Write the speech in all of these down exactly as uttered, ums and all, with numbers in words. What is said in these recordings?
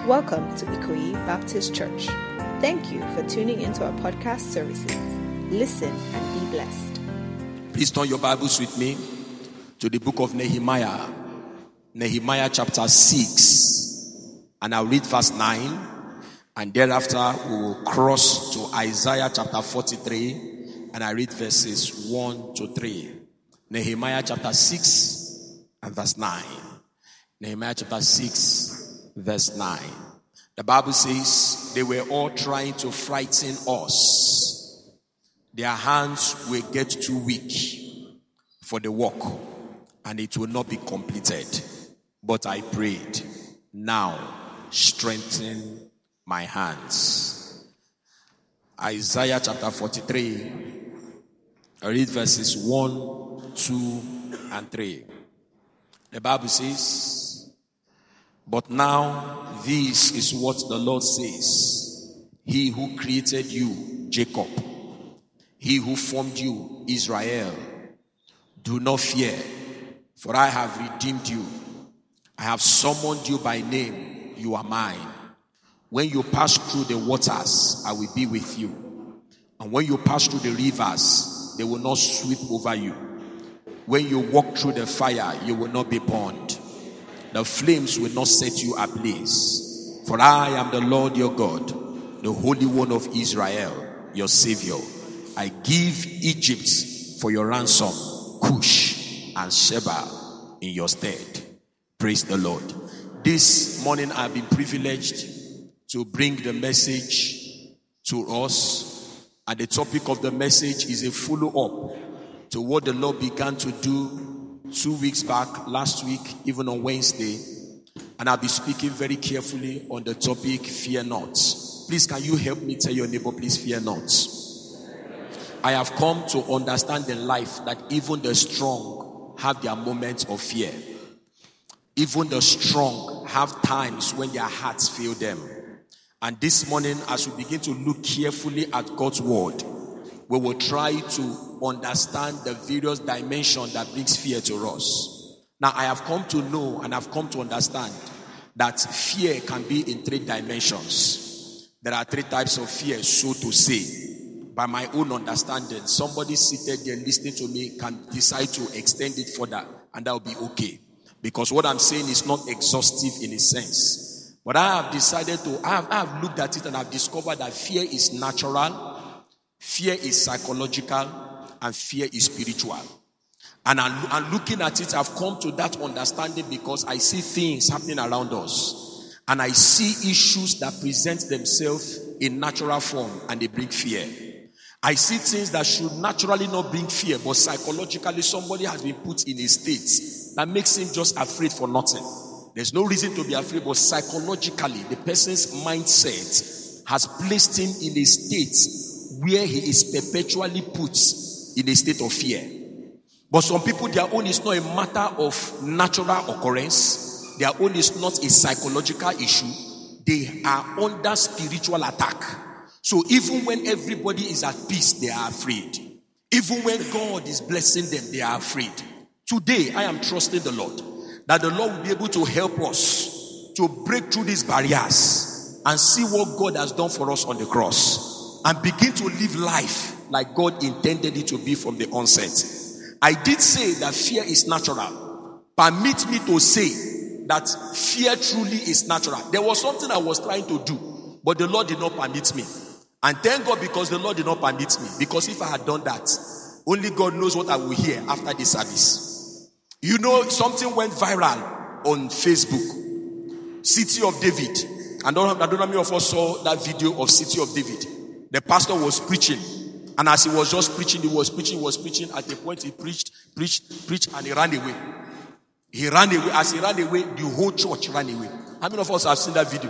Welcome to Ikoyi Baptist Church. Thank you for tuning into our podcast services. Listen and be blessed. Please turn your Bibles with me to the book of Nehemiah. Nehemiah chapter six. And I'll read verse nine. And thereafter we will cross to Isaiah chapter forty-three. And I read verses one to three. Nehemiah chapter six and verse nine. Nehemiah chapter six. Verse nine. The Bible says they were all trying to frighten us. Their hands will get too weak for the work and it will not be completed. But I prayed, now strengthen my hands. Isaiah chapter forty-three. I read verses one, two, and three. The Bible says, but now this is what the Lord says. He who created you, Jacob. He who formed you, Israel. Do not fear, for I have redeemed you. I have summoned you by name. You are mine. When you pass through the waters, I will be with you. And when you pass through the rivers, they will not sweep over you. When you walk through the fire, you will not be burned. The flames will not set you ablaze. For I am the Lord your God, the Holy One of Israel, your Savior. I give Egypt for your ransom, Cush and Sheba in your stead. Praise the Lord. This morning I have been privileged to bring the message to us. And the topic of the message is a follow-up to what the Lord began to do two weeks back, last week, even on Wednesday. And I'll be speaking very carefully on the topic, fear not. Please, can you help me tell your neighbor, please fear not. I have come to understand in life that even the strong have their moments of fear. Even the strong have times when their hearts fail them. And this morning, as we begin to look carefully at God's word, we will try to understand the various dimensions that brings fear to us. Now, I have come to know and I've come to understand that fear can be in three dimensions. There are three types of fear, so to say. By my own understanding, somebody seated there listening to me can decide to extend it further, and that will be okay. Because what I'm saying is not exhaustive in a sense. But I have decided to, I have, I have looked at it and I've discovered that fear is natural. Fear is psychological and fear is spiritual. And I'm, I'm looking at it, I've come to that understanding because I see things happening around us. And I see issues that present themselves in natural form and they bring fear. I see things that should naturally not bring fear, but psychologically somebody has been put in a state that makes him just afraid for nothing. There's no reason to be afraid, but psychologically the person's mindset has placed him in a state where he is perpetually put in a state of fear. But some people, their own is not a matter of natural occurrence. Their own is not a psychological issue. They are under spiritual attack. So even when everybody is at peace, they are afraid. Even when God is blessing them, they are afraid. Today, I am trusting the Lord that the Lord will be able to help us to break through these barriers and see what God has done for us on the cross. And begin to live life like God intended it to be from the onset. I did say that fear is natural. Permit me to say that fear truly is natural. There was something I was trying to do, but the Lord did not permit me. And thank God because the Lord did not permit me. Because if I had done that, only God knows what I will hear after this service. You know, something went viral on Facebook. City of David. I don't, I don't know how many of us saw that video of City of David. The pastor was preaching, and as he was just preaching, he was preaching, he was preaching. At the point he preached, preached, preached, and he ran away. He ran away. As he ran away, the whole church ran away. How many of us have seen that video?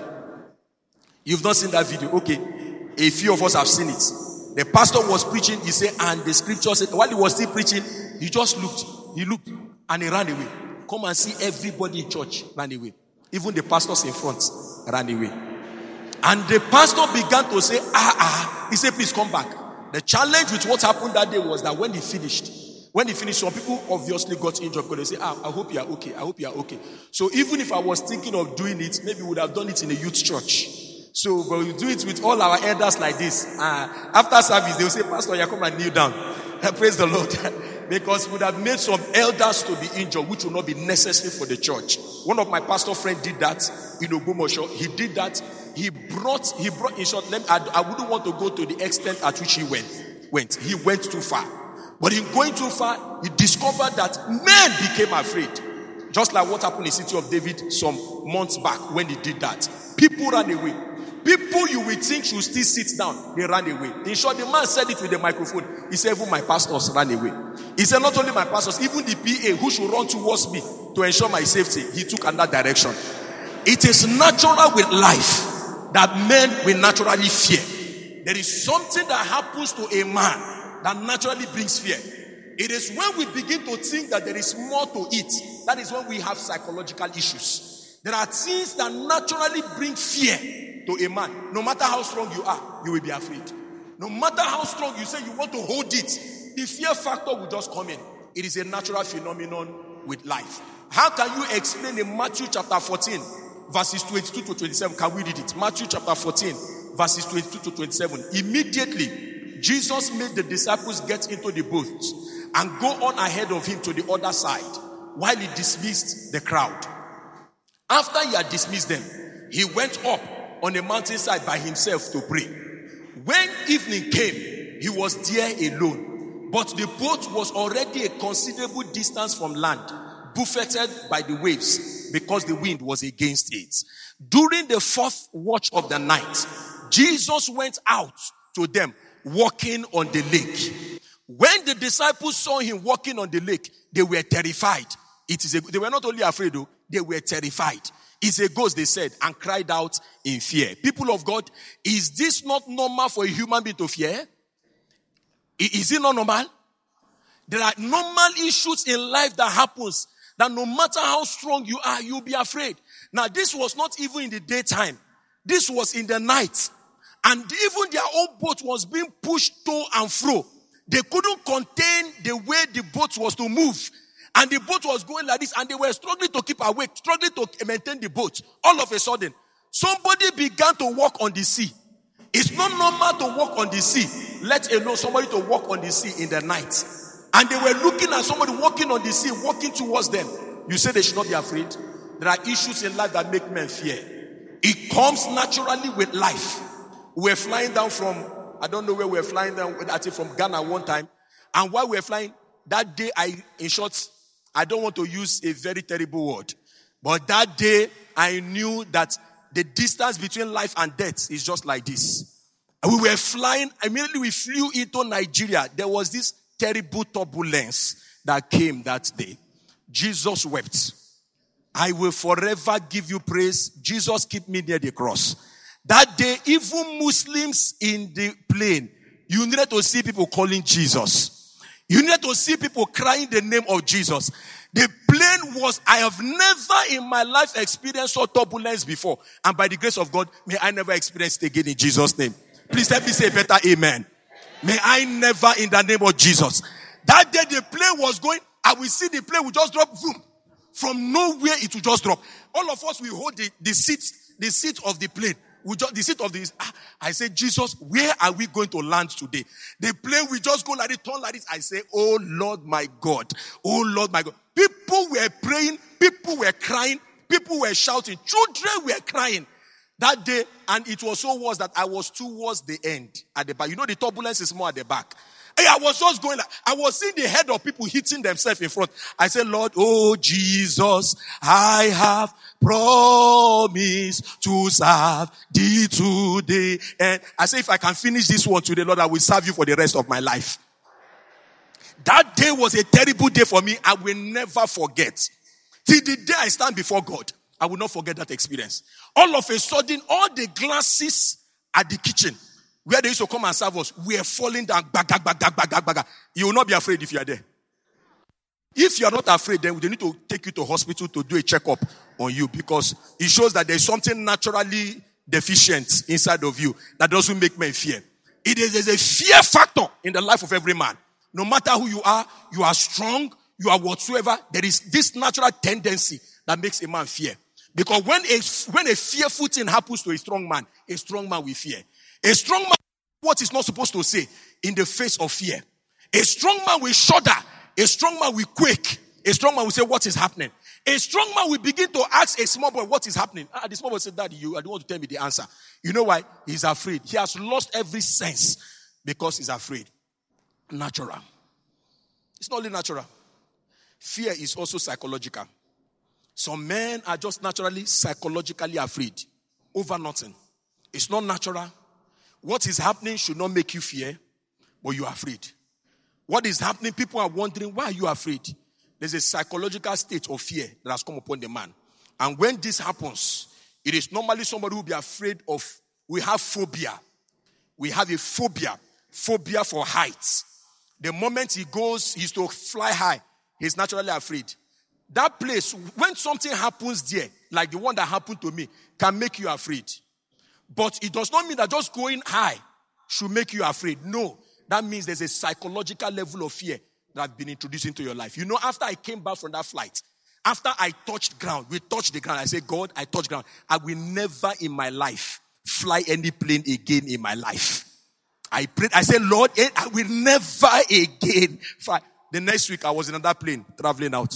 You've not seen that video? Okay. A few of us have seen it. The pastor was preaching, he said, and the scripture said, while he was still preaching, he just looked. He looked, and he ran away. Come and see everybody in church ran away. Even the pastors in front ran away. And the pastor began to say, ah, ah. He said, please come back. The challenge with what happened that day was that when he finished, When he finished, some people obviously got injured because they say, ah, I hope you are okay. I hope you are okay. So even if I was thinking of doing it, maybe we would have done it in a youth church. So, but we do it with all our elders like this. Uh, after service, they will say, Pastor, you come and kneel down. Praise the Lord. Because we would have made some elders to be injured, which would not be necessary for the church. One of my pastor friends did that in Ogumosho. He did that. He brought, he brought, in short, I, I wouldn't want to go to the extent at which he went. went. He went too far. But in going too far, he discovered that men became afraid. Just like what happened in the city of David some months back when he did that. People ran away. People you would think should still sit down, they ran away. In short, the man said it with the microphone. He said, even my pastors ran away. He said, not only my pastors, even the P A who should run towards me to ensure my safety, he took another direction. It is natural with life that men will naturally fear. There is something that happens to a man that naturally brings fear. It is when we begin to think that there is more to it, that is when we have psychological issues. There are things that naturally bring fear to a man. No matter how strong you are, you will be afraid. No matter how strong you say you want to hold it, the fear factor will just come in. It is a natural phenomenon with life. How can you explain in Matthew chapter fourteen, verses twenty-two to twenty-seven? Can we read it? Matthew chapter fourteen, verses twenty-two to twenty-seven. Immediately, Jesus made the disciples get into the boat and go on ahead of him to the other side while he dismissed the crowd. After he had dismissed them, he went up on a mountainside by himself to pray. When evening came, he was there alone. But the boat was already a considerable distance from land, buffeted by the waves because the wind was against it. During the fourth watch of the night, Jesus went out to them walking on the lake. When the disciples saw him walking on the lake, they were terrified. It is a, they were not only afraid, though, they were terrified. It's a ghost, they said, and cried out in fear. People of God, is this not normal for a human being to fear? Is it not normal? There are normal issues in life that happens that no matter how strong you are, you'll be afraid. Now, this was not even in the daytime. This was in the night. And even their own boat was being pushed to and fro. They couldn't contain the way the boat was to move. And the boat was going like this, and they were struggling to keep awake, struggling to maintain the boat. All of a sudden, somebody began to walk on the sea. It's not normal to walk on the sea, let alone somebody to walk on the sea in the night. And they were looking at somebody walking on the sea, walking towards them. You say they should not be afraid? There are issues in life that make men fear. It comes naturally with life. We were flying down from, I don't know where we were flying down, I think from Ghana one time. And while we were flying, that day, I, in short, I don't want to use a very terrible word. But that day, I knew that the distance between life and death is just like this. And we were flying, immediately we flew into Nigeria. There was this terrible turbulence that came that day. Jesus wept. I will forever give you praise. Jesus, keep me near the cross. That day, even Muslims in the plane, you needed to see people calling Jesus. You needed to see people crying the name of Jesus. The plane was, I have never in my life experienced such turbulence before. And by the grace of God, may I never experience it again in Jesus' name. Please let me say better amen. May I never in the name of Jesus. That day the plane was going, I will see the plane will just drop, boom. From nowhere it will just drop. All of us will hold the, the seat, the seat of the plane. We just, the seat of this. Ah, I said, Jesus, where are we going to land today? The plane will just go like this, turn like this. I say, oh Lord, my God. Oh Lord, my God. People were praying. People were crying. People were shouting. Children were crying that day. And it was so worse that I was towards the end at the back. You know, the turbulence is more at the back. Hey, I was just going like, I was seeing the head of people hitting themselves in front. I said, Lord, oh Jesus, I have promised to serve thee today. And I say, if I can finish this one today, Lord, I will serve you for the rest of my life. That day was a terrible day for me. I will never forget. Till the day I stand before God, I will not forget that experience. All of a sudden, all the glasses at the kitchen, where they used to come and serve us, we are falling down. Bag, bag, bag, bag, bag, bag. You will not be afraid if you are there. If you are not afraid, then they need to take you to hospital to do a checkup on you, because it shows that there is something naturally deficient inside of you that doesn't make men fear. It is a fear factor in the life of every man. No matter who you are, you are strong, you are whatsoever. There is this natural tendency that makes a man fear. Because when a, when a fearful thing happens to a strong man, a strong man will fear. A strong man, what is not supposed to say in the face of fear. A strong man will shudder. A strong man will quake. A strong man will say, what is happening? A strong man will begin to ask a small boy, what is happening? Ah, the small boy said, Daddy, you, I don't want to tell me the answer. You know why? He's afraid. He has lost every sense because he's afraid. Natural. It's not only natural. Fear is also psychological. Some men are just naturally, psychologically afraid over nothing. It's not natural. What is happening should not make you fear, but you are afraid. What is happening, people are wondering, why are you afraid? There's a psychological state of fear that has come upon the man. And when this happens, it is normally somebody who will be afraid of, we have phobia. We have a phobia. Phobia for heights. The moment he goes, he's to fly high, he's naturally afraid. That place, when something happens there, like the one that happened to me, can make you afraid. But it does not mean that just going high should make you afraid. No, that means there's a psychological level of fear that has been introduced into your life. You know, after I came back from that flight, after I touched ground, we touched the ground, I said, God, I touched ground. I will never in my life fly any plane again in my life. I prayed, I said, Lord, I will never again fly. The next week, I was in another plane, traveling out.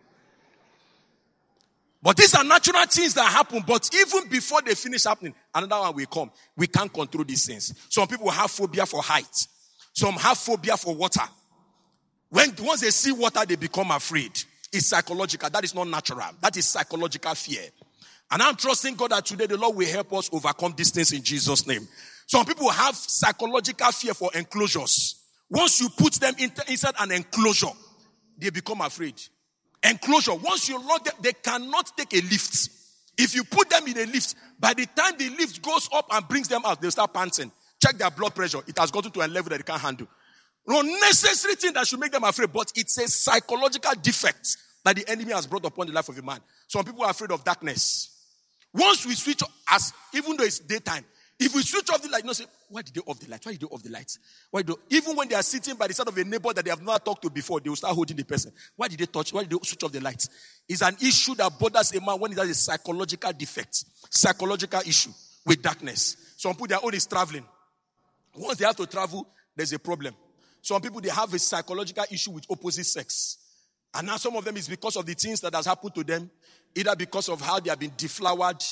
But these are natural things that happen. But even before they finish happening, another one will come. We can't control these things. Some people have phobia for height. Some have phobia for water. When once they see water, they become afraid. It's psychological. That is not natural. That is psychological fear. And I'm trusting God that today the Lord will help us overcome these things in Jesus' name. Some people have psychological fear for enclosures. Once you put them in, inside an enclosure, they become afraid. Enclosure, once you lock them, they cannot take a lift. If you put them in a lift, by the time the lift goes up and brings them out, they'll start panting. Check their blood pressure. It has gotten to a level that they can't handle. No necessary thing that should make them afraid, but it's a psychological defect that the enemy has brought upon the life of a man. Some people are afraid of darkness. Once we switch, as even though it's daytime, if we switch off the light, you know, say, why did they off the light? Why did they off the lights? Why do even when they are sitting by the side of a neighbor that they have never talked to before, they will start holding the person. Why did they touch? Why did they switch off the lights? It's an issue that bothers a man when he has a psychological defect, psychological issue with darkness. Some people, their own is traveling. Once they have to travel, there's a problem. Some people, they have a psychological issue with opposite sex. And now some of them is because of the things that has happened to them, either because of how they have been deflowered,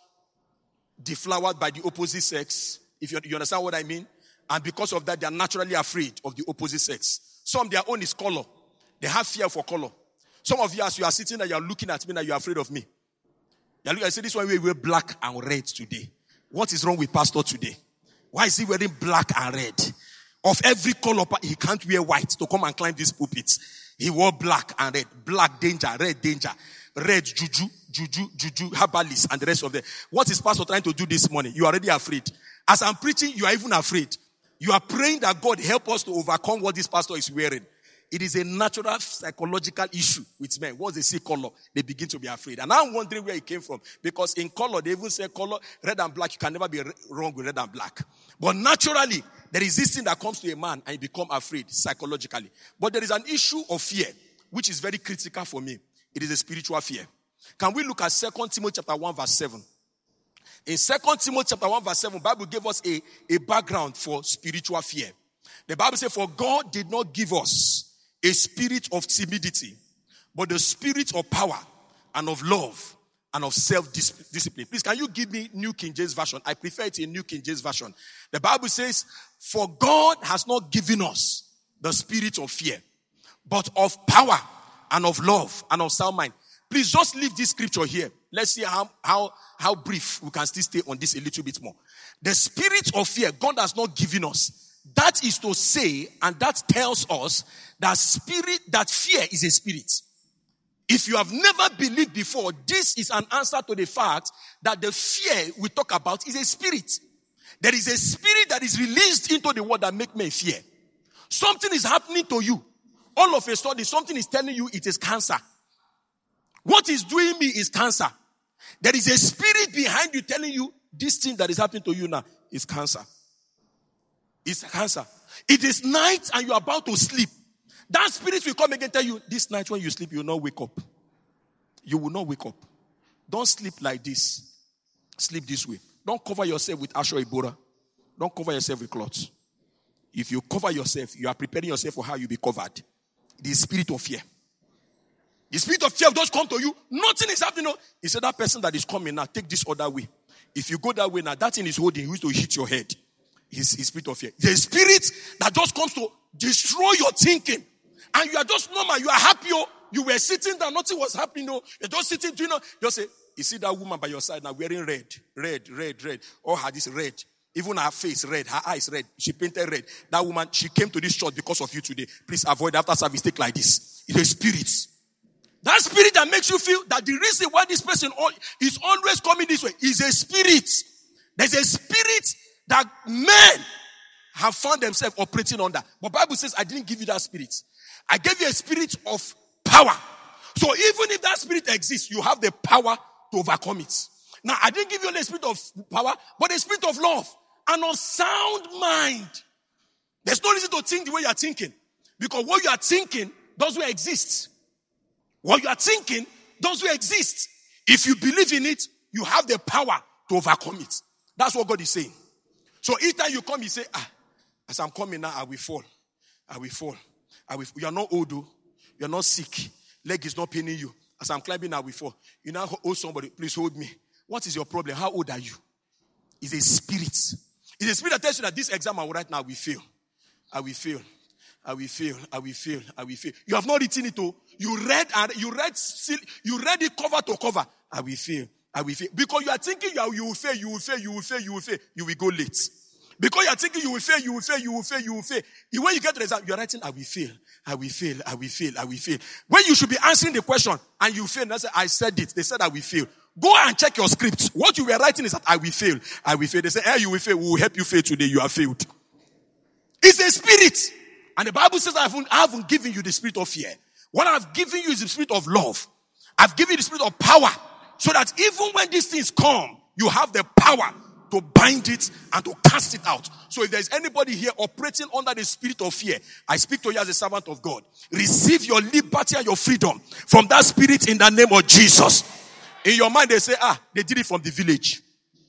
deflowered by the opposite sex, if you, you understand what I mean. And because of that, they are naturally afraid of the opposite sex. Some, their own is color. They have fear for color. Some of you, as you are sitting there, you are looking at me and you are afraid of me. You are looking, I say, this one we wear black and red today. What is wrong with pastor today? Why is he wearing black and red? Of every color, he can't wear white to come and climb this pulpit. He wore black and red. Black danger, red danger. Red juju, juju, juju, herbalist, and the rest of them. What is pastor trying to do this morning? You are already afraid. As I'm preaching, you are even afraid. You are praying that God help us to overcome what this pastor is wearing. It is a natural psychological issue with men. Once they see color, they begin to be afraid. And I'm wondering where it came from. Because in color, they even say color, red and black, you can never be wrong with red and black. But naturally, there is this thing that comes to a man and he becomes afraid psychologically. But there is an issue of fear, which is very critical for me. It is a spiritual fear. Can we look at Second Timothy chapter one verse seven? In Second Timothy chapter one verse seven, the Bible gave us a, a background for spiritual fear. The Bible says, for God did not give us a spirit of timidity, but the spirit of power and of love and of self-discipline. Please, can you give me New King James Version? I prefer it in New King James Version. The Bible says, for God has not given us the spirit of fear, but of power and of love and of sound mind. Please just leave this scripture here. Let's see how, how, how brief we can still stay on this a little bit more. The spirit of fear, God has not given us. That is to say, and that tells us that spirit, that fear is a spirit. If you have never believed before, this is an answer to the fact that the fear we talk about is a spirit. There is a spirit that is released into the world that makes men fear. Something is happening to you. All of a sudden, something is telling you it is cancer. What is doing me is cancer. There is a spirit behind you telling you this thing that is happening to you now is cancer. It's cancer. It is night and you are about to sleep. That spirit will come again and tell you, this night when you sleep, you will not wake up. You will not wake up. Don't sleep like this. Sleep this way. Don't cover yourself with Asho Ibora. Don't cover yourself with cloths. If you cover yourself, you are preparing yourself for how you'll be covered. The spirit of fear. The spirit of fear will just come to you. Nothing is happening. No. He said, that person that is coming now, take this other way. If you go that way now, that thing is holding, he used to hit your head. His, his spirit of fear. The spirit that just comes to destroy your thinking. And you are just normal. You are happy. Oh. You were sitting there. Nothing was happening. Oh. You're just sitting. You know, just say, you see that woman by your side now wearing red, red, red, red. All her this red. Even her face red. Her eyes red. She painted red. That woman, she came to this church because of you today. Please avoid after service. Take like this. It's a spirit. That spirit that makes you feel that the reason why this person is always coming this way is a spirit. There's a spirit that men have found themselves operating under. But Bible says, I didn't give you that spirit. I gave you a spirit of power. So even if that spirit exists, you have the power to overcome it. Now, I didn't give you only a spirit of power, but a spirit of love and a sound mind. There's no reason to think the way you are thinking. Because what you are thinking doesn't exist. What you are thinking doesn't exist. If you believe in it, you have the power to overcome it. That's what God is saying. So each time you come, you say, ah, as I'm coming now, I will fall. I will fall. I will. You are not old, though. You are not sick. Leg is not paining you. As I'm climbing, I will fall. You now hold somebody, please hold me. What is your problem? How old are you? It's a spirit. It's a spirit that tells you that this exam I will write now, I will fail. I will fail. I will fail. I will fail. I will fail. You have not written it, oh. You read and you read you read it cover to cover. I will fail. I will fail. Because you are thinking you, are, you will fail, you will fail, you will fail, you will fail. You will go late. Because you are thinking you will fail, you will fail, you will fail, you will fail. When you get to the exam, you are writing, I will fail. I will fail. I will fail. I will fail. When you should be answering the question and you fail, and I say, I said it. They said I will fail. Go and check your script. What you were writing is that I will fail. I will fail. They say, hey, you will fail. We will help you fail today. You have failed. It's a spirit. And the Bible says I haven't, I haven't given you the spirit of fear. What I've given you is the spirit of love. I've given you the spirit of power. So that even when these things come, you have the power to bind it and to cast it out. So if there's anybody here operating under the spirit of fear, I speak to you as a servant of God. Receive your liberty and your freedom from that spirit in the name of Jesus. In your mind, they say, ah, they did it from the village.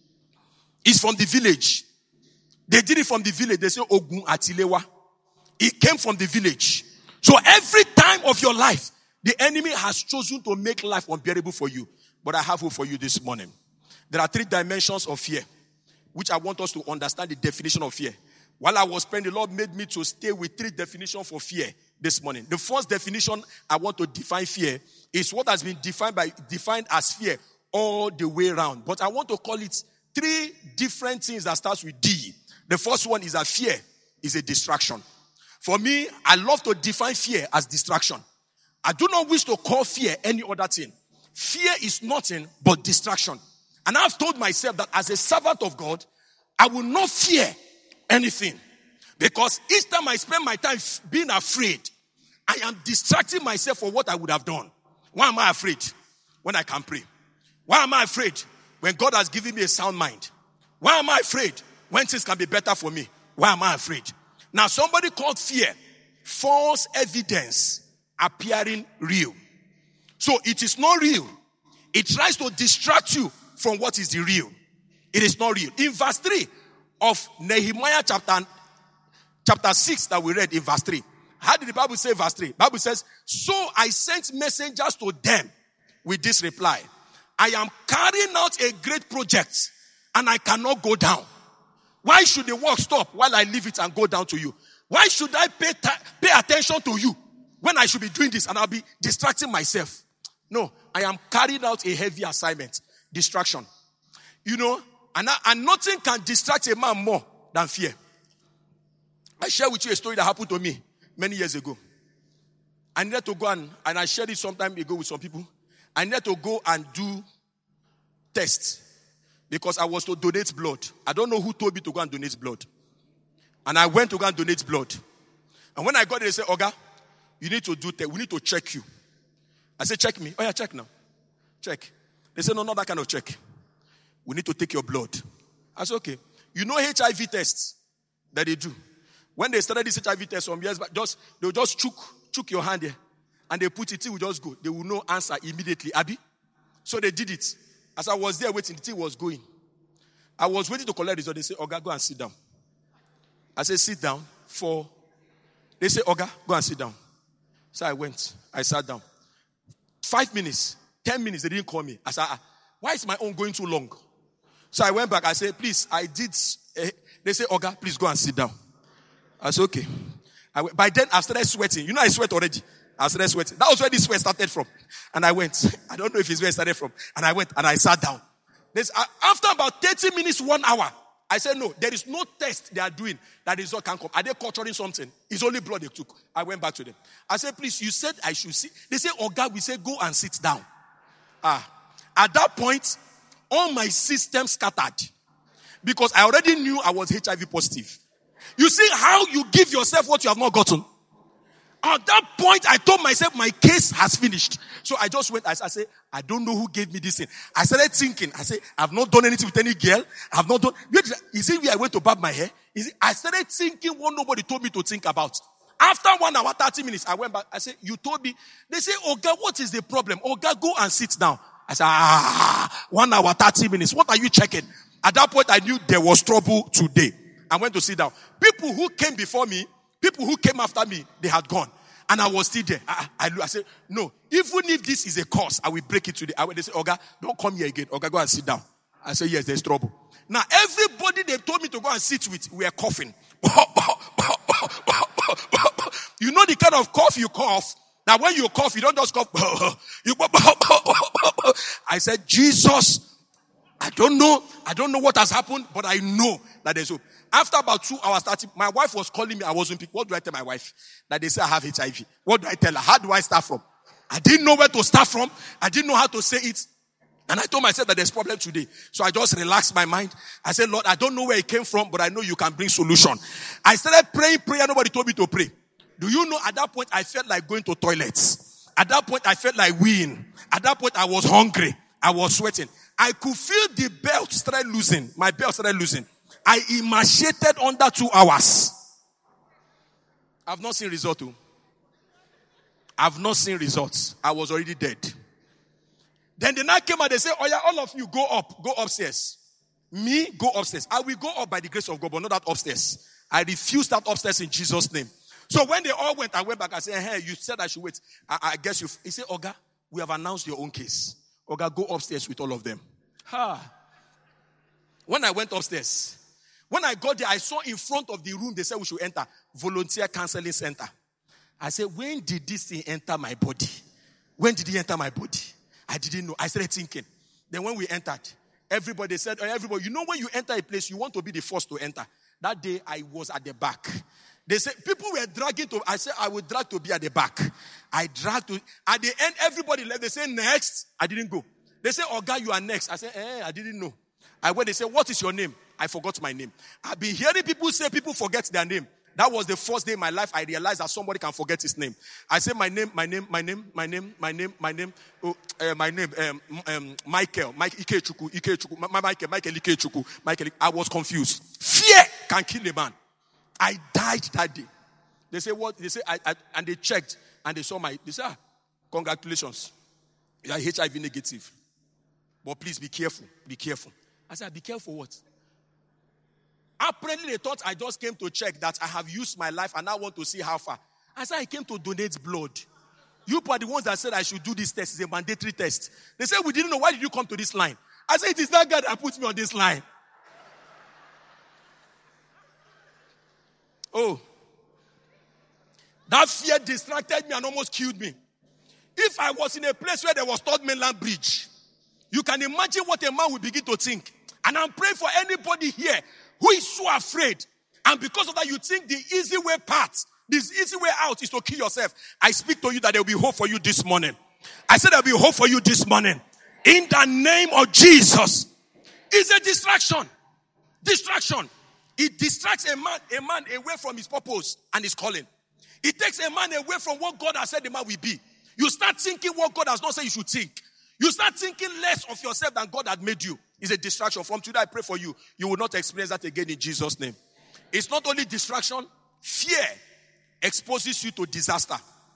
It's from the village. They did it from the village. They say, Ogun Atilewa. It came from the village. So every time of your life, the enemy has chosen to make life unbearable for you. But I have hope for you this morning. There are three dimensions of fear, which I want us to understand the definition of fear. While I was praying, the Lord made me to stay with three definitions for fear this morning. The first definition I want to define fear is what has been defined by defined as fear all the way around. But I want to call it three different things that starts with D. The first one is that fear is a distraction. For me, I love to define fear as distraction. I do not wish to call fear any other thing. Fear is nothing but distraction. And I've told myself that as a servant of God, I will not fear anything. Because each time I spend my time being afraid, I am distracting myself for what I would have done. Why am I afraid when I can pray? Why am I afraid when God has given me a sound mind? Why am I afraid when things can be better for me? Why am I afraid? Now somebody called fear false evidence appearing real. So it is not real. It tries to distract you from what is the real. It is not real. In verse three of Nehemiah chapter, chapter six that we read in verse three. How did the Bible say verse three? Bible says, so I sent messengers to them with this reply. I am carrying out a great project and I cannot go down. Why should the work stop while I leave it and go down to you? Why should I pay, ta- pay attention to you when I should be doing this and I'll be distracting myself? No, I am carrying out a heavy assignment. Distraction. You know, and, I, and nothing can distract a man more than fear. I share with you a story that happened to me many years ago. I needed to go and, and I shared it some time ago with some people. I needed to go and do tests because I was to donate blood. I don't know who told me to go and donate blood. And I went to go and donate blood. And when I got there, they said, Oga, you need to do test. We need to check you. I said, check me. Oh yeah, check now. Check. They said, no, not that kind of check. We need to take your blood. I said, okay. You know H I V tests that they do. When they started this H I V test some years back, just they'll just chook, chook your hand here. And they put it, it will just go. They will know answer immediately. Abi? So they did it. As I was there waiting, the thing was going. I was waiting to collect result. They say, Oga, go and sit down. I said, sit down for... They say, Oga, go and sit down. So I went. I sat down. Five minutes, ten minutes, they didn't call me. I said, ah, why is my own going too long? So I went back. I said, please, I did... Uh, they say, Oga, please go and sit down. I said, okay. I went. By then, I started sweating. You know, I sweat already. I started sweating. That was where this sweat started from. And I went. I don't know if it's where it started from. And I went and I sat down. There's, uh, after about thirty minutes, one hour, I said, no, there is no test they are doing that the result can come. Are they culturing something? It's only blood they took. I went back to them. I said, please, you said I should sit. They say, oh God, we say, go and sit down. Ah, at that point, all my system scattered. Because I already knew I was H I V positive. You see how you give yourself what you have not gotten? At that point, I told myself my case has finished. So I just went, I said, I don't know who gave me this thing. I started thinking, I said, I've not done anything with any girl. I've not done, is it where I went to barb my hair? Is it, I started thinking what nobody told me to think about. After one hour, thirty minutes, I went back. I said, you told me. They say, oh God, what is the problem? Oh God, go and sit down. I said, ah, one hour, thirty minutes. What are you checking? At that point, I knew there was trouble today. I went to sit down. People who came before me, people who came after me, they had gone. And I was still there. I, I, I said, no, even if this is a curse, I will break it today. I went, they said, Oga, don't come here again. Oga, go and sit down. I said, yes, there's trouble. Now, everybody they told me to go and sit with, we are coughing. You know the kind of cough you cough. Now, when you cough, you don't just cough. You I said, Jesus, I don't know. I don't know what has happened, but I know that there's hope. After about two hours, thirty, my wife was calling me. I wasn't picking. What do I tell my wife? That they say I have H I V. What do I tell her? How do I start from? I didn't know where to start from. I didn't know how to say it. And I told myself that there's problem today. So I just relaxed my mind. I said, Lord, I don't know where it came from, but I know you can bring solution. I started praying, prayer. Nobody told me to pray. Do you know at that point, I felt like going to toilets. At that point, I felt like weeing. At that point, I was hungry. I was sweating. I could feel the belt started losing. My belt started losing. I emaciated under two hours. I've not seen result. I've not seen results. I was already dead. Then the night came and they said, oh yeah, all of you go up, go upstairs. Me, go upstairs. I will go up by the grace of God, but not that upstairs. I refuse that upstairs in Jesus' name. So when they all went, I went back. I said, hey, you said I should wait. I, I guess you. He said, Oga, we have announced your own case. Oga, go upstairs with all of them. Ha. When I went upstairs, when I got there, I saw in front of the room, they said we should enter volunteer counseling center. I said, when did this thing enter my body? When did it enter my body? I didn't know. I started thinking. Then when we entered, everybody said, oh, everybody, you know when you enter a place, you want to be the first to enter. That day, I was at the back. They said, people were dragging to, I said, I would drag to be at the back. I dragged to, at the end, everybody left. They said, next. I didn't go. They said, oh God, you are next. I said, eh, I didn't know. I went, they said, what is your name? I forgot my name. I've been hearing people say people forget their name. That was the first day in my life I realized that somebody can forget his name. I said, my name, my name, my name, my name, my name, my name, oh, uh, my name, um, um, Michael, Mike Ikechuku, Ikechuku, my, Michael, Michael Ikechuku, Michael. I was confused. Fear can kill a man. I died that day. They say what? They say, I, I, and they checked and they saw my, they said, ah, congratulations. You are H I V negative. But please be careful, be careful. I said, be careful what? Apparently they thought I just came to check that I have used my life and I want to see how far. I said I came to donate blood. You are the ones that said I should do this test. It's a mandatory test. They said, we didn't know. Why did you come to this line? I said, it is that God that put me on this line. Oh. That fear distracted me and almost killed me. If I was in a place where there was Third Mainland Bridge, you can imagine what a man will begin to think. And I'm praying for anybody here who is so afraid. And because of that, you think the easy way path, this easy way out is to kill yourself. I speak to you that there will be hope for you this morning. I said there will be hope for you this morning. In the name of Jesus. It's a distraction. Distraction. It distracts a man, a man away from his purpose and his calling. It takes a man away from what God has said the man will be. You start thinking what God has not said you should think. You start thinking less of yourself than God had made you. It's a distraction. From today, I pray for you. You will not experience that again in Jesus' name. It's not only distraction, Fear exposes you to disaster.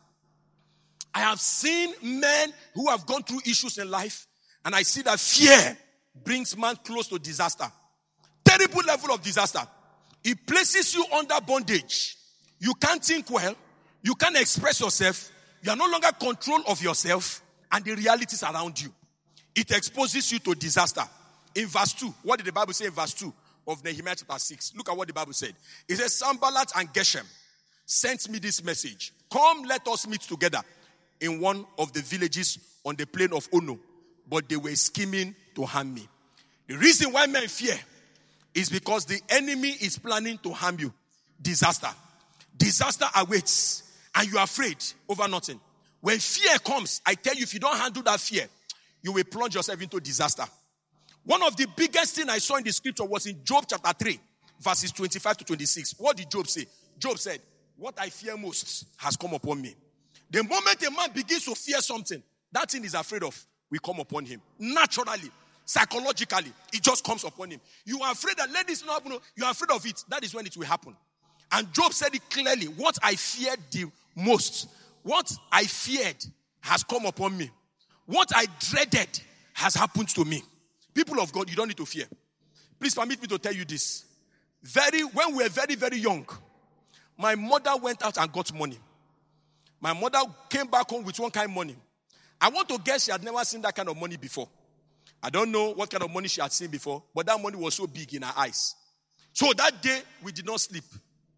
I have seen men who have gone through issues in life, and I see that fear brings man close to disaster. Terrible level of disaster. It places you under bondage. You can't think well. You can't express yourself. You are no longer in control of yourself and the realities around you. It exposes you to disaster. In verse two, what did the Bible say in verse two of Nehemiah chapter six? Look at what the Bible said. It says, Sanballat and Geshem sent me this message. Come, let us meet together in one of the villages on the plain of Ono. But they were scheming to harm me. The reason why men fear is because the enemy is planning to harm you. Disaster. Disaster awaits. And you are afraid over nothing. When fear comes, I tell you, if you don't handle that fear, you will plunge yourself into disaster. One of the biggest things I saw in the scripture was in Job chapter three, verses twenty-five to twenty-six. What did Job say? Job said, what I fear most has come upon me. The moment a man begins to fear something, that thing he's afraid of will come upon him. Naturally, psychologically, it just comes upon him. You are afraid that let this not happen. You are afraid of it. That is when it will happen. And Job said it clearly. What I feared the most, what I feared has come upon me. What I dreaded has happened to me. People of God, you don't need to fear. Please permit me to tell you this. Very, when we were very, very young, my mother went out and got money. My mother came back home with one kind of money. I want to guess she had never seen that kind of money before. I don't know what kind of money she had seen before, but that money was so big in her eyes. So that day, we did not sleep.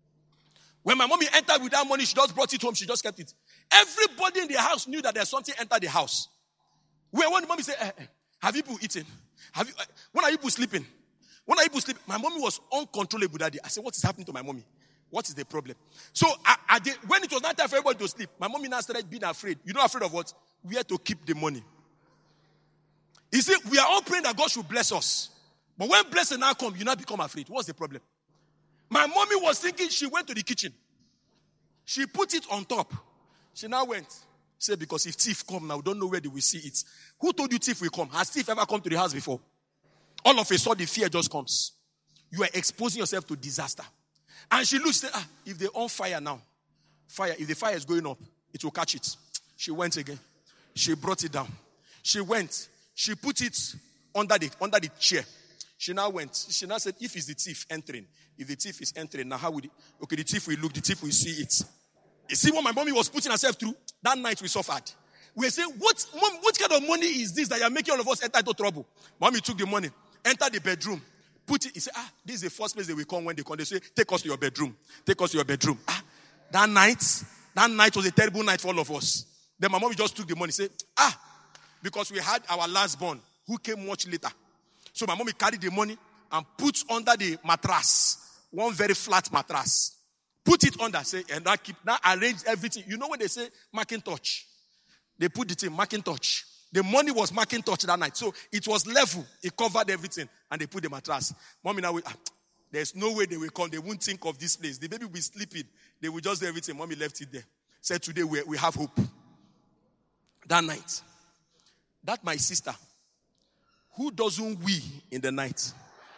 When my mommy entered with that money, she just brought it home. She just kept it. Everybody in the house knew that there's something entered the house. When, when the mommy said, eh, eh, have you people eaten? Have you, eh, when are you people sleeping? When are you people sleeping? My mommy was uncontrollable that day. I said, what is happening to my mommy? What is the problem? So I, I did, when it was not time for everybody to sleep, my mommy now started being afraid. You know, afraid of what? We had to keep the money. You see, we are all praying that God should bless us. But when blessing now comes, you now become afraid. What's the problem? My mommy was thinking, she went to the kitchen. She put it on top. She now went. Said, because if thief come now, we don't know where they will see it. Who told you thief will come? Has thief ever come to the house before? All of a sudden, the fear just comes. You are exposing yourself to disaster. And she looks, said, ah, if they're on fire now, fire, if the fire is going up, it will catch it. She went again. She brought it down. She went. She put it under the, under the chair. She now went. She now said, if it's the thief entering, if the thief is entering, now how would it? Okay, the thief will look, the thief will see it. You see what my mommy was putting herself through? That night we suffered. We were saying, what, mom, what kind of money is this that you're making all of us enter into trouble? Mommy took the money, entered the bedroom, put it. He said, ah, this is the first place they will come when they come. They say, take us to your bedroom. Take us to your bedroom. Ah, that night, that night was a terrible night for all of us. Then my mommy just took the money, said, ah, because we had our last born who came much later. So my mommy carried the money and put under the mattress, one very flat mattress. Put it under, say, and now keep, now arrange everything. You know when they say Macintosh? They put the thing, Macintosh. The money was Macintosh that night. So it was level. It covered everything. And they put the mattress. Mommy now, ah, there's no way they will come. They won't think of this place. The baby will be sleeping. They will just do everything. Mommy left it there. Said, today we, we have hope. That night. That my sister. Who doesn't wee in the night?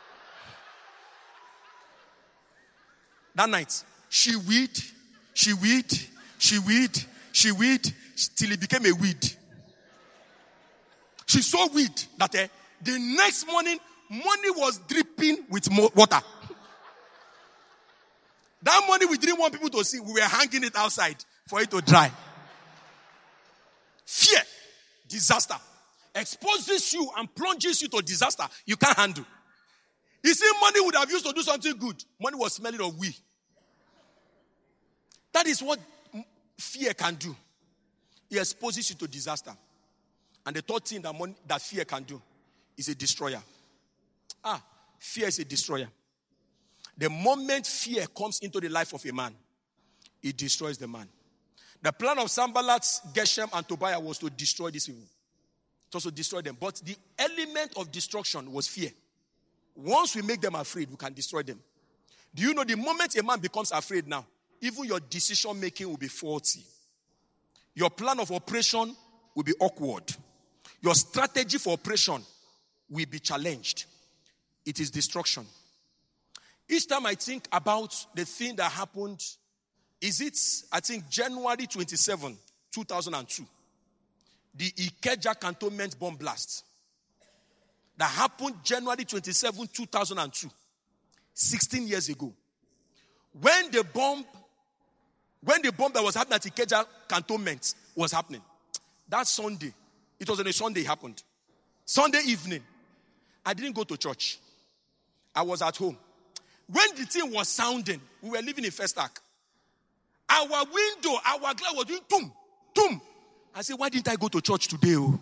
That night. She weed, she weed, she weed, she weed, till it became a weed. She saw weed that uh, the next morning, money was dripping with more water. That money we didn't want people to see. We were hanging it outside for it to dry. Fear, disaster, exposes you and plunges you to disaster you can't handle. You see, money would have used to do something good. Money was smelling of weed. That is what fear can do. It exposes you to disaster. And the third thing that, money, that fear can do is a destroyer. Ah, fear is a destroyer. The moment fear comes into the life of a man, it destroys the man. The plan of Sanballat, Geshem, and Tobiah was to destroy these people. It was to destroy them. But the element of destruction was fear. Once we make them afraid, we can destroy them. Do you know the moment a man becomes afraid now, even your decision making will be faulty. Your plan of operation will be awkward. Your strategy for operation will be challenged. It is destruction. Each time I think about the thing that happened Is it, I think, January twenty-seventh, two thousand two? The Ikeja cantonment bomb blast. That happened January twenty-seventh, two thousand two. sixteen years ago. When the bomb, when the bomb that was happening at Ikeja cantonment was happening, that Sunday, it was on a Sunday it happened. Sunday evening, I didn't go to church. I was at home. When the thing was sounding, we were living in Festac. Our window, our glass was doing boom, boom. I said, why didn't I go to church today? Oh?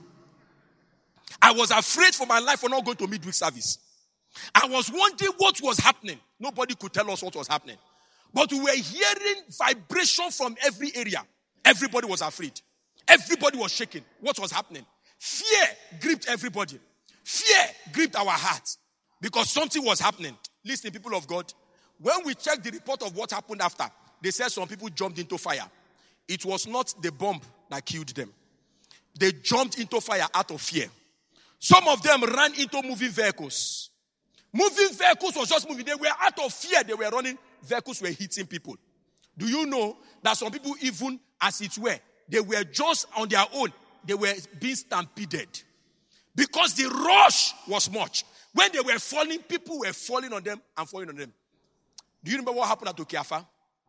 I was afraid for my life for not going to midweek service. I was wondering what was happening. Nobody could tell us what was happening. But we were hearing vibration from every area. Everybody was afraid. Everybody was shaking. What was happening? Fear gripped everybody. Fear gripped our hearts because something was happening. Listen, people of God, when we checked the report of what happened after, they said some people jumped into fire. It was not the bomb that killed them. They jumped into fire out of fear. Some of them ran into moving vehicles. Moving vehicles was just moving. They were out of fear. They were running. Vehicles were hitting people. Do you know that some people, even as it were, they were just on their own. They were being stampeded. Because the rush was much. When they were falling, people were falling on them and falling on them. Do you remember what happened at Okeafa?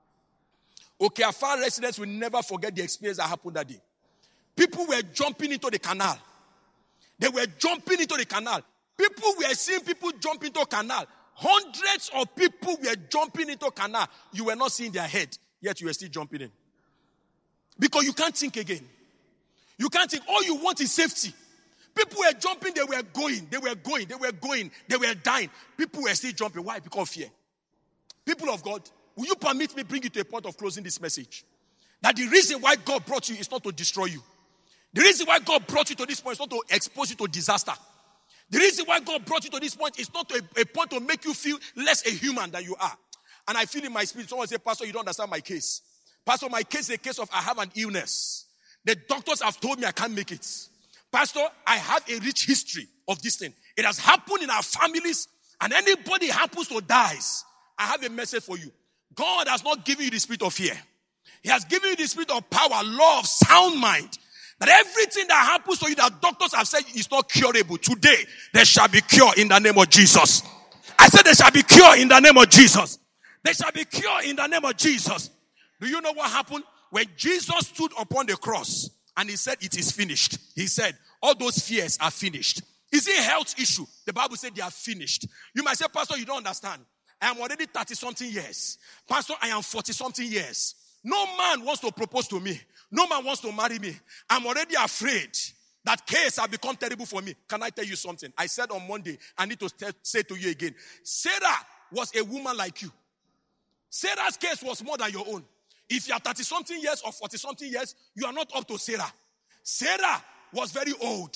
Okeafa residents will never forget the experience that happened that day. People were jumping into the canal. They were jumping into the canal. People were seeing people jump into canal. Hundreds of people were jumping into canal. You were not seeing their head, yet you were still jumping in. Because you can't think again. You can't think. All you want is safety. People were jumping, they were going, they were going, they were going, they were dying. People were still jumping. Why? Because of fear. People of God, will you permit me bring you to a point of closing this message? That the reason why God brought you is not to destroy you. The reason why God brought you to this point is not to expose you to disaster. The reason why God brought you to this point is not a, a point to make you feel less a human than you are. And I feel in my spirit, someone say, Pastor, you don't understand my case. Pastor, my case is a case of I have an illness. The doctors have told me I can't make it. Pastor, I have a rich history of this thing. It has happened in our families, and anybody happens to die. I have a message for you. God has not given you the spirit of fear. He has given you the spirit of power, love, sound mind. That everything that happens to you that doctors have said is not curable. Today, there shall be cure in the name of Jesus. I said there shall be cure in the name of Jesus. There shall be cure in the name of Jesus. Do you know what happened? When Jesus stood upon the cross and he said, it is finished. He said, all those fears are finished. Is it a health issue? The Bible said they are finished. You might say, Pastor, you don't understand. I am already thirty-something years. Pastor, I am forty-something years. No man wants to propose to me. No man wants to marry me. I'm already afraid that case has become terrible for me. Can I tell you something? I said on Monday, I need to st- say to you again. Sarah was a woman like you. Sarah's case was more than your own. If you are thirty-something years or forty-something years, you are not up to Sarah. Sarah was very old.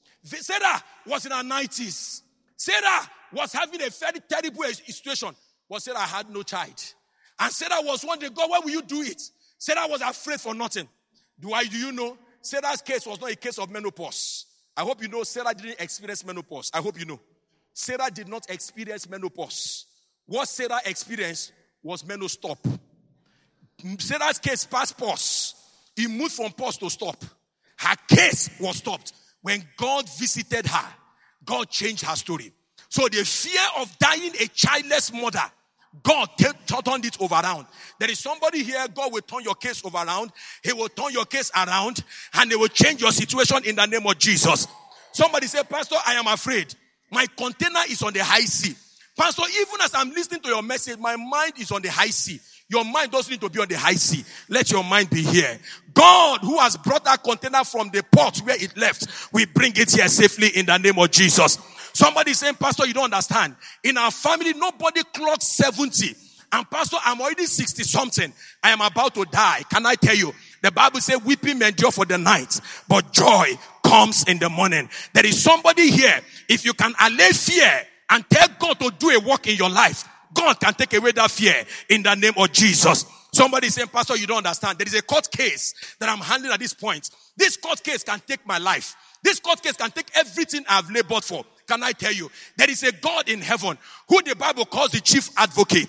Sarah was in her nineties. Sarah was having a very terrible situation. But Sarah had no child. And Sarah was wondering, God, why will you do it? Sarah was afraid for nothing. Do I, do you know? Sarah's case was not a case of menopause. I hope you know Sarah didn't experience menopause. I hope you know. Sarah did not experience menopause. What Sarah experienced was menostop. Sarah's case passed pause. He moved from pause to stop. Her case was stopped. When God visited her, God changed her story. So the fear of dying a childless mother, God turned it over around. There is somebody here, God will turn your case over around. He will turn your case around and he will change your situation in the name of Jesus. Somebody say, Pastor, I am afraid. My container is on the high sea. Pastor, even as I'm listening to your message, my mind is on the high sea. Your mind doesn't need to be on the high sea. Let your mind be here. God, who has brought that container from the port where it left, will bring it here safely in the name of Jesus. Somebody saying, Pastor, you don't understand. In our family, nobody clocks seventy. And Pastor, I'm already sixty something. I am about to die. Can I tell you? The Bible says, weeping may endure for the night, but joy comes in the morning. There is somebody here. If you can allay fear and tell God to do a work in your life, God can take away that fear in the name of Jesus. Somebody saying, Pastor, you don't understand. There is a court case that I'm handling at this point. This court case can take my life. This court case can take everything I've labored for. Can I tell you? There is a God in heaven who the Bible calls the chief advocate.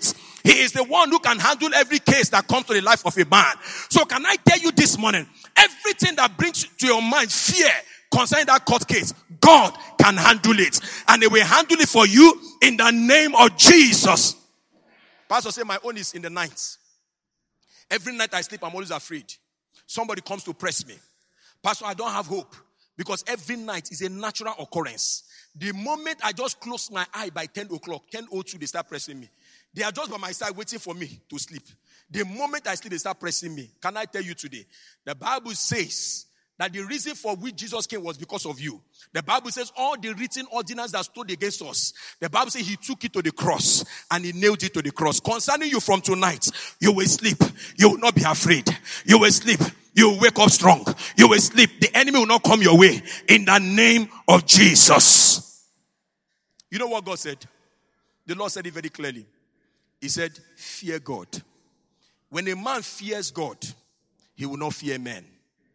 He is the one who can handle every case that comes to the life of a man. So can I tell you this morning, everything that brings to your mind fear concerning that court case, God can handle it. And He will handle it for you in the name of Jesus. Pastor said my own is in the night. Every night I sleep, I'm always afraid. Somebody comes to press me. Pastor, I don't have hope. Because every night is a natural occurrence. The moment I just close my eye by ten o'clock, ten oh two, they start pressing me. They are just by my side waiting for me to sleep. The moment I sleep, they start pressing me. Can I tell you today? The Bible says that the reason for which Jesus came was because of you. The Bible says all the written ordinance that stood against us, the Bible says He took it to the cross and He nailed it to the cross. Concerning you from tonight, you will sleep. You will not be afraid. You will sleep. You will wake up strong. You will sleep. The enemy will not come your way. In the name of Jesus. You know what God said? The Lord said it very clearly. He said, fear God. When a man fears God, he will not fear men.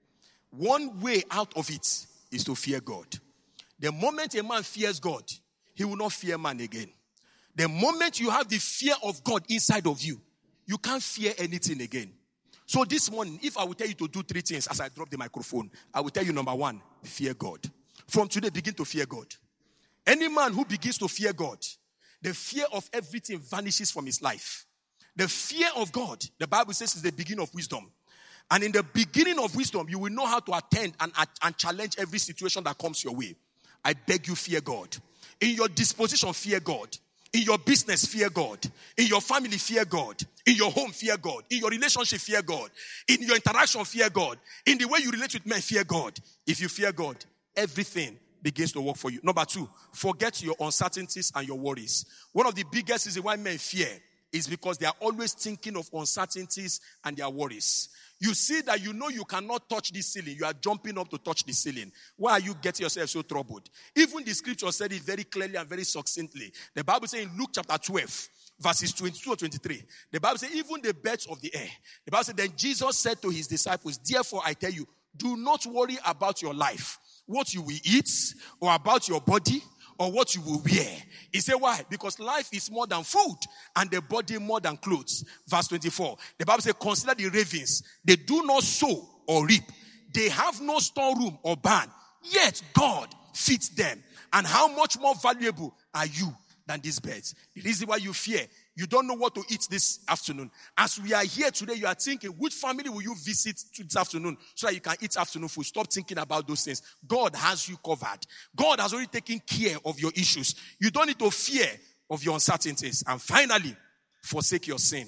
One way out of it is to fear God. The moment a man fears God, he will not fear man again. The moment you have the fear of God inside of you, you can't fear anything again. So this morning, if I will tell you to do three things as I drop the microphone, I will tell you number one, fear God. From today, begin to fear God. Any man who begins to fear God, the fear of everything vanishes from his life. The fear of God, the Bible says, is the beginning of wisdom. And in the beginning of wisdom, you will know how to attend and, and challenge every situation that comes your way. I beg you, fear God. In your disposition, fear God. In your business, fear God. In your family, fear God. In your home, fear God. In your relationship, fear God. In your interaction, fear God. In the way you relate with men, fear God. If you fear God, everything begins to work for you. Number two, forget your uncertainties and your worries. One of the biggest reasons why men fear is because they are always thinking of uncertainties and their worries. You see that you know you cannot touch this ceiling. You are jumping up to touch the ceiling. Why are you getting yourself so troubled? Even the scripture said it very clearly and very succinctly. The Bible says in Luke chapter twelve, verses twenty-two or twenty-three. The Bible says even the birds of the air. The Bible says then Jesus said to his disciples, therefore I tell you, do not worry about your life, what you will eat, or about your body, or what you will wear. He said why? Because life is more than food and the body more than clothes. Verse twenty-four. The Bible says, consider the ravens. They do not sow or reap. They have no storeroom or barn. Yet God feeds them. And how much more valuable are you than these birds? The reason why you fear, you don't know what to eat this afternoon. As we are here today, you are thinking, which family will you visit this afternoon so that you can eat afternoon food? Stop thinking about those things. God has you covered. God has already taken care of your issues. You don't need to fear of your uncertainties. And finally, forsake your sin.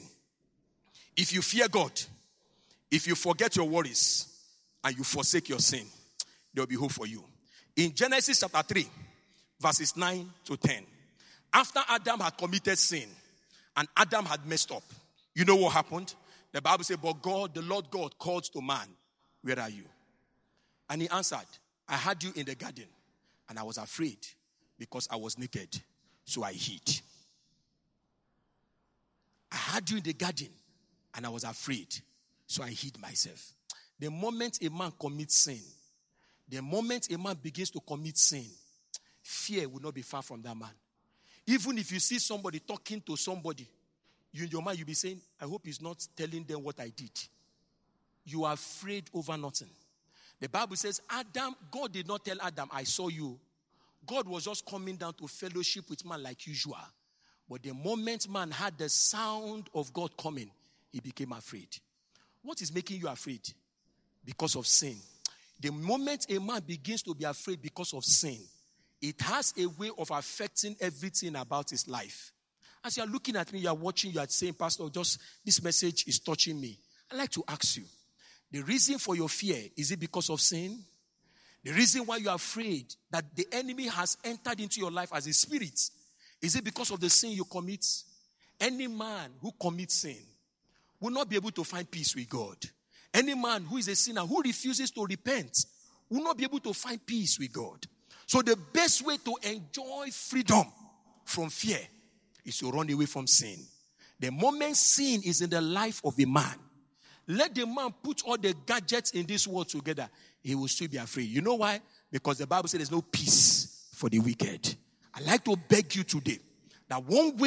If you fear God, if you forget your worries, and you forsake your sin, there will be hope for you. In Genesis chapter three, verses nine to ten, after Adam had committed sin, and Adam had messed up, you know what happened? The Bible says, but God, the Lord God, called to man, where are you? And he answered, I had you in the garden, and I was afraid because I was naked, so I hid. I had you in the garden, and I was afraid, so I hid myself. The moment a man commits sin, the moment a man begins to commit sin, fear will not be far from that man. Even if you see somebody talking to somebody, you in your mind, you'll be saying, I hope he's not telling them what I did. You are afraid over nothing. The Bible says, Adam, God did not tell Adam, I saw you. God was just coming down to fellowship with man like usual. But the moment man had the sound of God coming, he became afraid. What is making you afraid? Because of sin. The moment a man begins to be afraid because of sin, it has a way of affecting everything about his life. As you are looking at me, you are watching, you are saying, Pastor, just this message is touching me. I'd like to ask you, the reason for your fear, is it because of sin? The reason why you are afraid that the enemy has entered into your life as a spirit, is it because of the sin you commit? Any man who commits sin will not be able to find peace with God. Any man who is a sinner, who refuses to repent, will not be able to find peace with God. So the best way to enjoy freedom from fear is to run away from sin. The moment sin is in the life of a man, let the man put all the gadgets in this world together, he will still be afraid. You know why? Because the Bible says there's no peace for the wicked. I'd like to beg you today that one way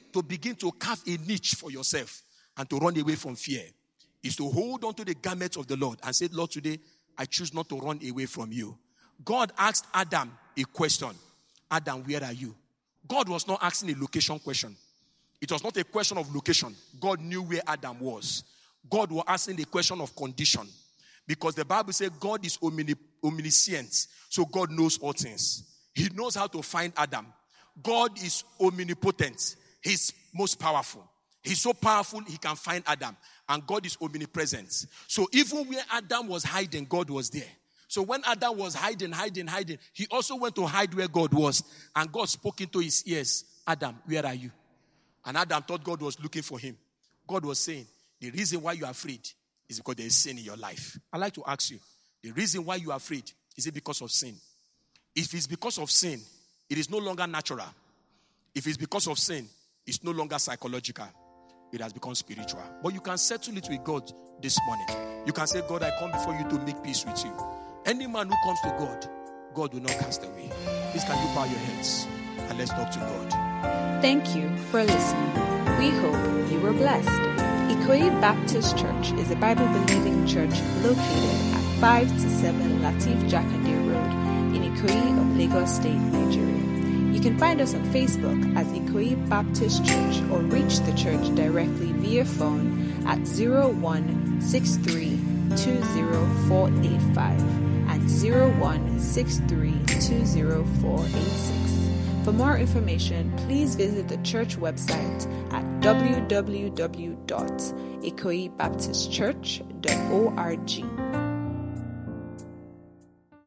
to begin to carve a niche for yourself and to run away from fear is to hold on to the garment of the Lord and say, Lord, today I choose not to run away from you. God asked Adam a question. Adam, where are you? God was not asking a location question. It was not a question of location. God knew where Adam was. God was asking the question of condition. Because the Bible says God is omni- omniscient. So God knows all things. He knows how to find Adam. God is omnipotent. He's most powerful. He's so powerful, he can find Adam. And God is omnipresent. So even where Adam was hiding, God was there. So when Adam was hiding, hiding, hiding, he also went to hide where God was. And God spoke into his ears, Adam, where are you? And Adam thought God was looking for him. God was saying, the reason why you are afraid is because there is sin in your life. I'd like to ask you, the reason why you are afraid, is it because of sin? If it's because of sin, it is no longer natural. If it's because of sin, it's no longer psychological. It has become spiritual. But you can settle it with God this morning. You can say, God, I come before you to make peace with you. Any man who comes to God, God will not cast away. Please, can you bow your heads and let's talk to God. Thank you for listening. We hope you were blessed. Ikoyi Baptist Church is a Bible-believing church located at five to seven Latif Jakande Road in Ikoyi of Lagos State, Nigeria. You can find us on Facebook as Ikoyi Baptist Church or reach the church directly via phone at zero one six three two zero four eight five and zero one six three two zero four eight six. For more information, please visit the church website at w w w dot ikoyi baptist church dot org.